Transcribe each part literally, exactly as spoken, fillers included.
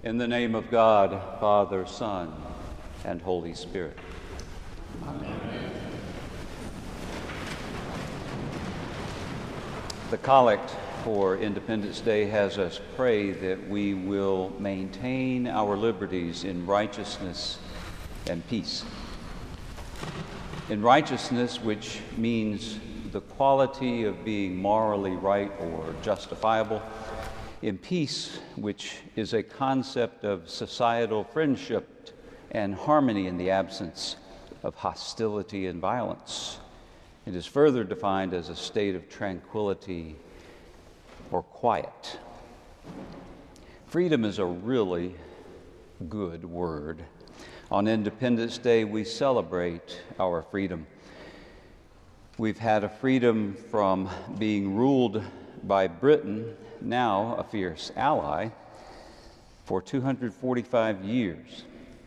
In the name of God, Father, Son, and Holy Spirit. Amen. The Collect for Independence Day has us pray that we will maintain our liberties in righteousness and peace. In righteousness, which means the quality of being morally right or justifiable. In peace, which is a concept of societal friendship and harmony in the absence of hostility and violence. It is further defined as a state of tranquility or quiet. Freedom is a really good word. On Independence Day, we celebrate our freedom. We've had a freedom from being ruled by Britain, now a fierce ally, for two hundred forty-five years.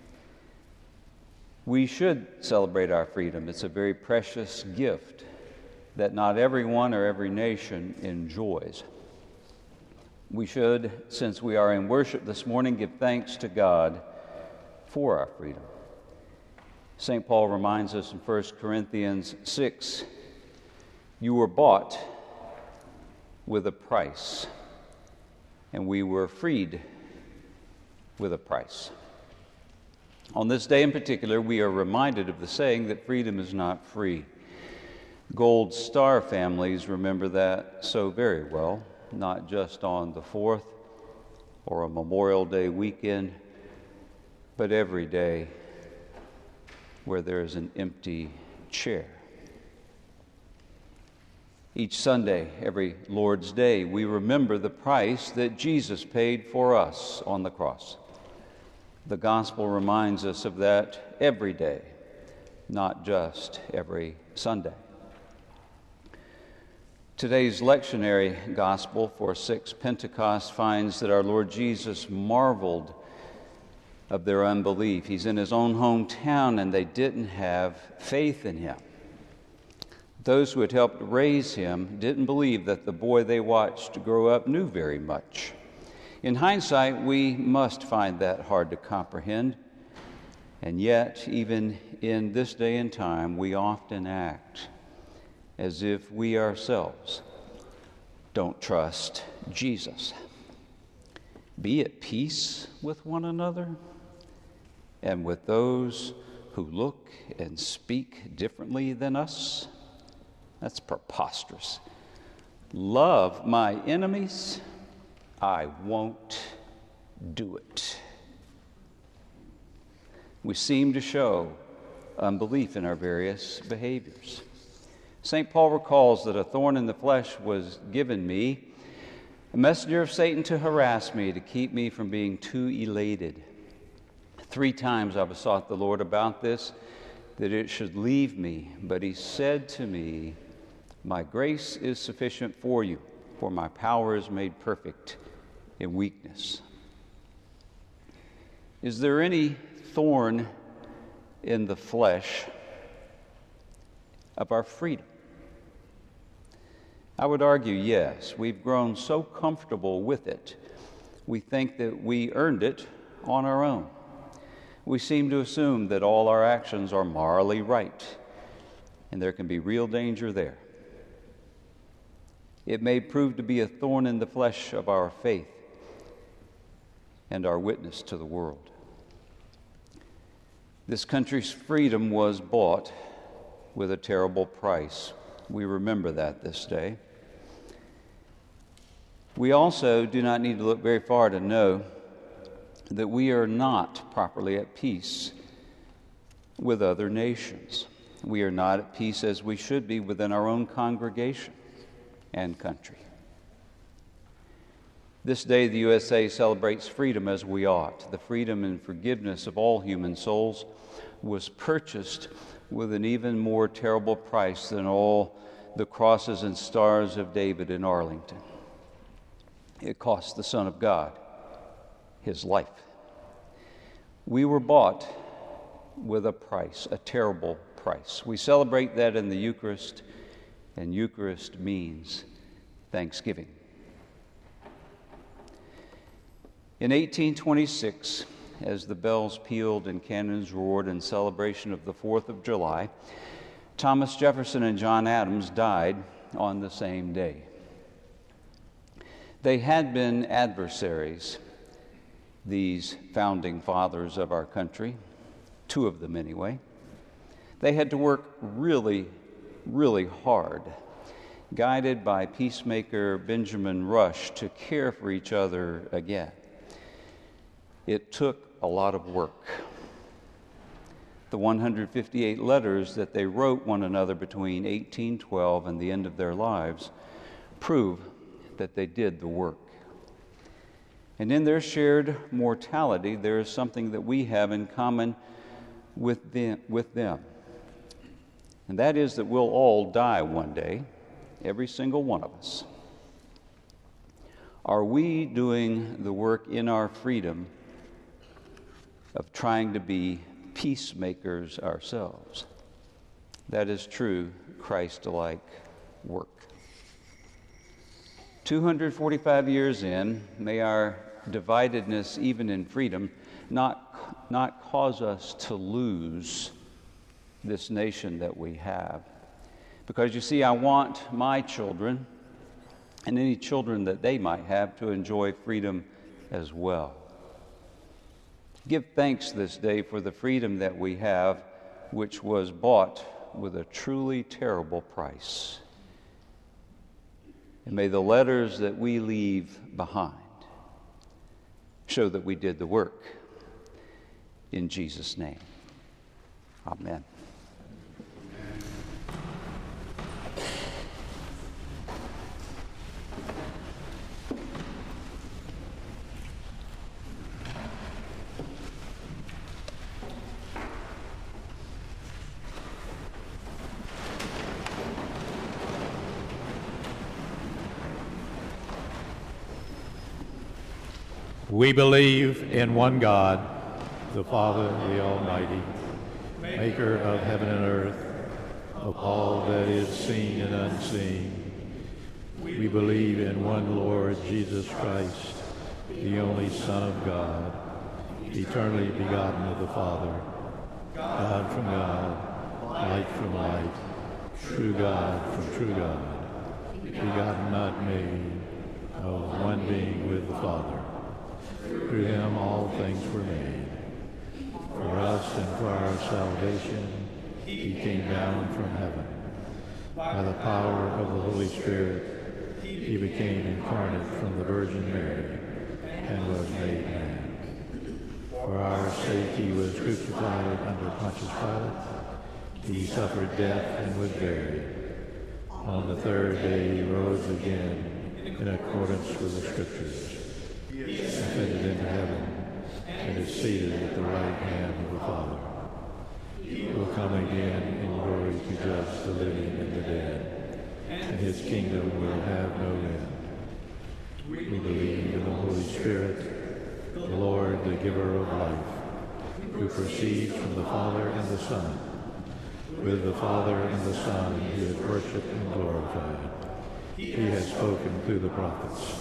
We should celebrate our freedom. It's a very precious gift that not everyone or every nation enjoys. We should, since we are in worship this morning, give thanks to God for our freedom. Saint Paul reminds us in First Corinthians six, you were bought with a price, and we were freed with a price. On this day in particular, we are reminded of the saying that freedom is not free. Gold Star families remember that so very well, not just on the fourth or a Memorial Day weekend, but every day where there is an empty chair. Each Sunday, every Lord's Day, we remember the price that Jesus paid for us on the cross. The gospel reminds us of that every day, not just every Sunday. Today's lectionary gospel for Sixth Pentecost finds that our Lord Jesus marveled of their unbelief. He's in his own hometown and they didn't have faith in him. Those who had helped raise him didn't believe that the boy they watched grow up knew very much. In hindsight, we must find that hard to comprehend. And yet, even in this day and time, we often act as if we ourselves don't trust Jesus. Be at peace with one another and with those who look and speak differently than us. That's preposterous. Love my enemies, I won't do it. We seem to show unbelief in our various behaviors. Saint Paul recalls that a thorn in the flesh was given me, a messenger of Satan to harass me, to keep me from being too elated. Three times I besought the Lord about this, that it should leave me, but he said to me, my grace is sufficient for you, for my power is made perfect in weakness. Is there any thorn in the flesh of our freedom? I would argue yes. We've grown so comfortable with it, we think that we earned it on our own. We seem to assume that all our actions are morally right, and there can be real danger there. It may prove to be a thorn in the flesh of our faith and our witness to the world. This country's freedom was bought with a terrible price. We remember that this day. We also do not need to look very far to know that we are not properly at peace with other nations. We are not at peace as we should be within our own congregation and country. This day, the U S A celebrates freedom as we ought. The freedom and forgiveness of all human souls was purchased with an even more terrible price than all the crosses and stars of David in Arlington. It cost the Son of God his life. We were bought with a price, a terrible price. We celebrate that in the Eucharist, and Eucharist means thanksgiving. In eighteen twenty-six, as the bells pealed and cannons roared in celebration of the fourth of July, Thomas Jefferson and John Adams died on the same day. They had been adversaries, these founding fathers of our country, two of them anyway. They had to work really, really hard, guided by peacemaker Benjamin Rush, to care for each other again. It took a lot of work. The one hundred fifty-eight letters that they wrote one another between eighteen twelve and the end of their lives prove that they did the work. And in their shared mortality, there is something that we have in common with them, with them. And that is that we'll all die one day, every single one of us. Are we doing the work in our freedom of trying to be peacemakers ourselves? That is true Christ-like work. two hundred forty-five years in, may our dividedness, even in freedom, not, not cause us to lose this nation that we have. Because you see, I want my children and any children that they might have to enjoy freedom as well. Give thanks this day for the freedom that we have, which was bought with a truly terrible price. And may the letters that we leave behind show that we did the work. In Jesus' name, amen. We believe in one God, the Father, the Almighty, maker of heaven and earth, of all that is seen and unseen. We believe in one Lord Jesus Christ, the only Son of God, eternally begotten of the Father, God from God, light from light, true God from true God, begotten, not made, of one being with the Father. Through him all things were made. For us and for our salvation, he came down from heaven. By the power of the Holy Spirit, he became incarnate from the Virgin Mary and was made man. For our sake he was crucified under Pontius Pilate. He suffered death and was buried. On the third day he rose again in accordance with the Scriptures. He ascended into heaven and is seated at the right hand of the Father. He will come again in glory to judge the living and the dead, and his kingdom will have no end. We believe in the Holy Spirit, the Lord, the giver of life, who proceeds from the Father and the Son. With the Father and the Son he is worshipped and glorified. He has spoken through the prophets.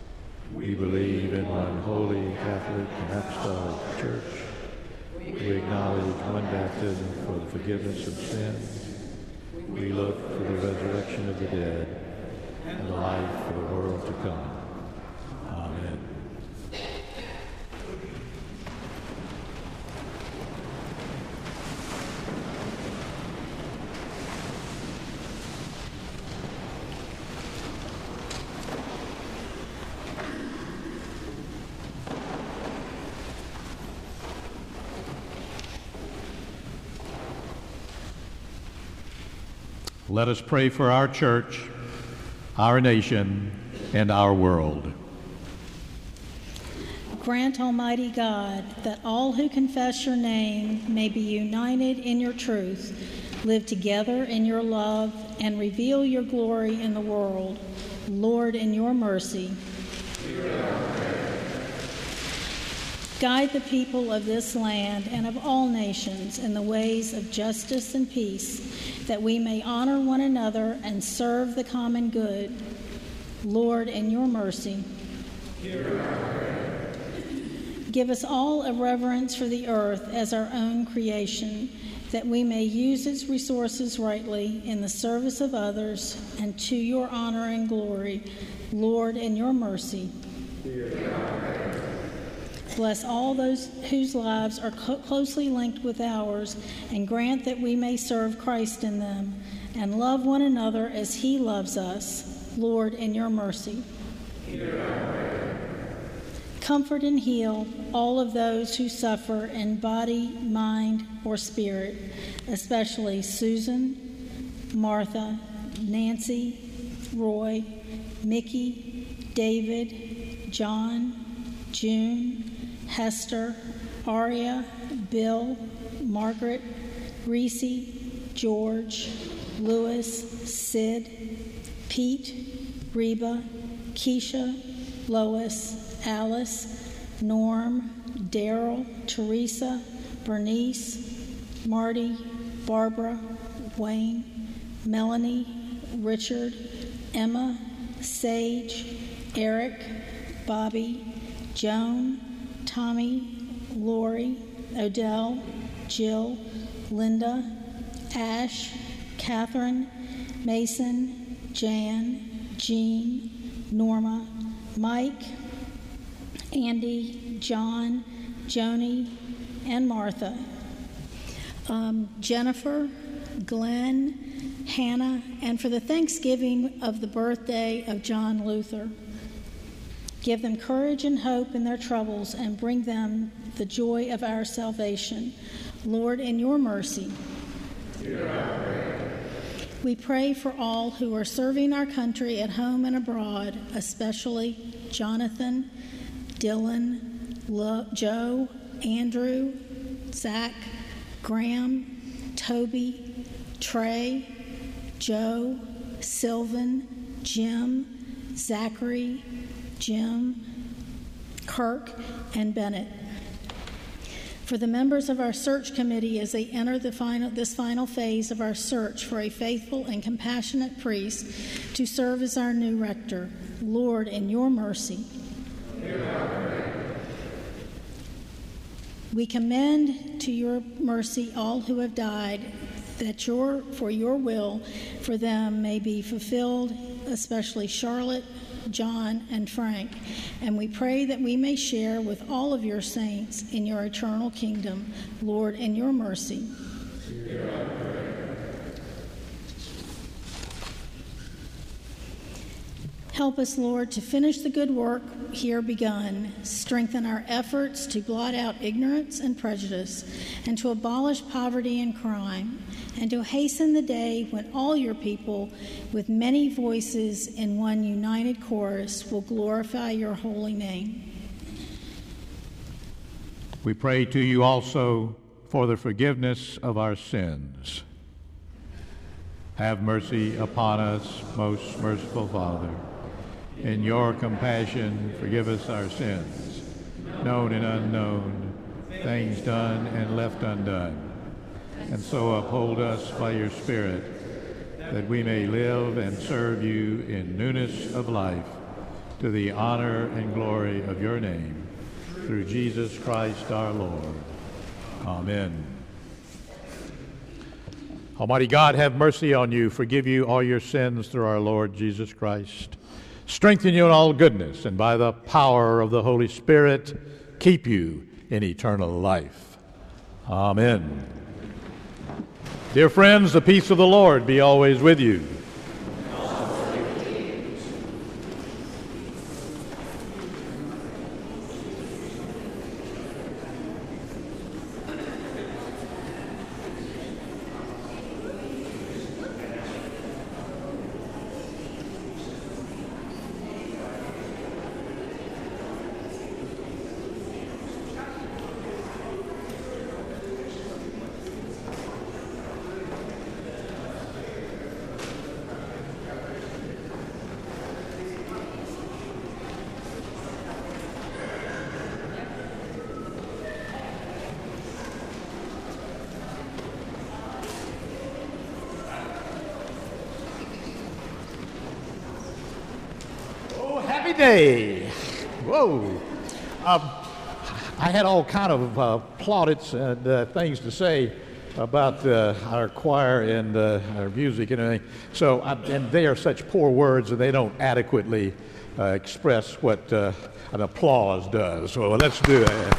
We believe in one holy, Catholic, and Apostolic Church. We acknowledge one baptism for the forgiveness of sins. We look for the resurrection of the dead and the life of the world to come. Amen. Let us pray for our church, our nation, and our world. Grant, Almighty God, that all who confess your name may be united in your truth, live together in your love, and reveal your glory in the world. Lord, in your mercy, guide the people of this land and of all nations in the ways of justice and peace, that we may honor one another and serve the common good. Lord, in your mercy, Give us all a reverence for the earth as our own creation, that we may use its resources rightly in the service of others and to your honor and glory, Lord, in your mercy. Bless all those whose lives are co- closely linked with ours, and grant that we may serve Christ in them and love one another as he loves us, Lord, in your mercy. Comfort and heal all of those who suffer in body, mind, or spirit, especially Susan, Martha, Nancy, Roy, Mickey, David, John, June, Hester, Aria, Bill, Margaret, Reese, George, Louis, Sid, Pete, Reba, Keisha, Lois, Alice, Norm, Daryl, Teresa, Bernice, Marty, Barbara, Wayne, Melanie, Richard, Emma, Sage, Eric, Bobby, Joan, Tommy, Lori, Odell, Jill, Linda, Ash, Catherine, Mason, Jan, Jean, Norma, Mike, Andy, John, Joni, and Martha, um, Jennifer, Glenn, Hannah, and for the Thanksgiving of the birthday of John Luther. Give them courage and hope in their troubles and bring them the joy of our salvation. Lord, in your mercy. We pray for all who are serving our country at home and abroad, especially Jonathan, Dylan, Lo- Joe, Andrew, Zach, Graham, Toby, Trey, Joe, Sylvan, Jim, Zachary, Jim, Kirk, and Bennett. For the members of our search committee as they enter the final, this final phase of our search for a faithful and compassionate priest to serve as our new rector, Lord, in your mercy. We commend to your mercy all who have died, that your for your will for them may be fulfilled, especially Charlotte, John, and Frank. And we pray that we may share with all of your saints in your eternal kingdom, Lord, in your mercy. Help us, Lord, to finish the good work here begun. Strengthen our efforts to blot out ignorance and prejudice, and to abolish poverty and crime, and to hasten the day when all your people, with many voices in one united chorus, will glorify your holy name. We pray to you also for the forgiveness of our sins. Have mercy upon us, most merciful Father. In your compassion, forgive us our sins, known and unknown, things done and left undone. And so uphold us by your Spirit, that we may live and serve you in newness of life, to the honor and glory of your name, through Jesus Christ our Lord. Amen. Almighty God, have mercy on you, forgive you all your sins through our Lord Jesus Christ. Strengthen you in all goodness, and by the power of the Holy Spirit, keep you in eternal life. Amen. Dear friends, the peace of the Lord be always with you. Day. Whoa. Um, I had all kind of uh, plaudits and uh, things to say about uh, our choir and uh, our music and everything. So, I, and they are such poor words and they don't adequately uh, express what uh, an applause does. So let's do it.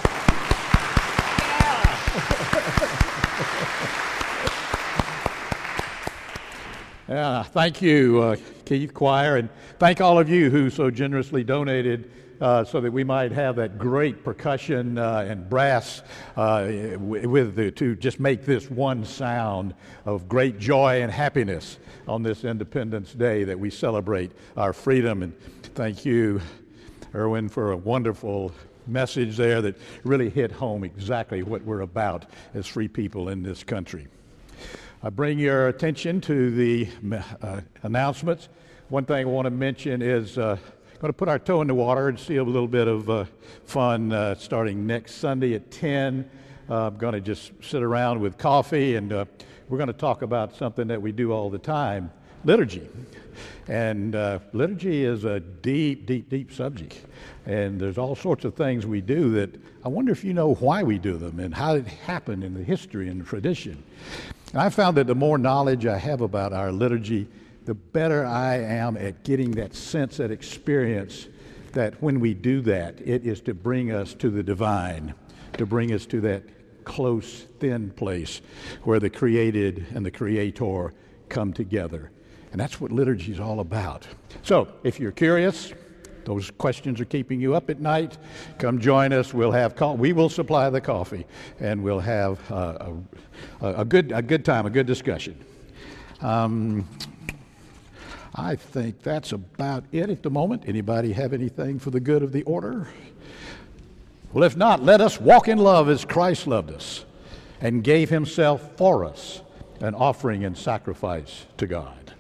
Yeah, thank you, uh, Keith Choir, and thank all of you who so generously donated uh, so that we might have that great percussion uh, and brass uh, with the, to just make this one sound of great joy and happiness on this Independence Day that we celebrate our freedom. And thank you, Erwin, for a wonderful message there that really hit home exactly what we're about as free people in this country. I bring your attention to the uh, announcements. One thing I want to mention is uh, going to put our toe in the water and see a little bit of uh, fun uh, starting next Sunday at ten. Uh, I'm going to just sit around with coffee, and uh, we're going to talk about something that we do all the time, liturgy. And uh, liturgy is a deep, deep, deep subject. And there's all sorts of things we do that I wonder if you know why we do them and how it happened in the history and the tradition. And I found that the more knowledge I have about our liturgy, the better I am at getting that sense, that experience, that when we do that, it is to bring us to the divine, to bring us to that close, thin place where the created and the creator come together. And that's what liturgy is all about. So, if you're curious, those questions are keeping you up at night, come join us. We'll have co- we will supply the coffee, and we'll have uh, a, a good a good time, a good discussion. Um, I think that's about it at the moment. Anybody have anything for the good of the order? Well, if not, let us walk in love as Christ loved us and gave himself for us, an offering and sacrifice to God.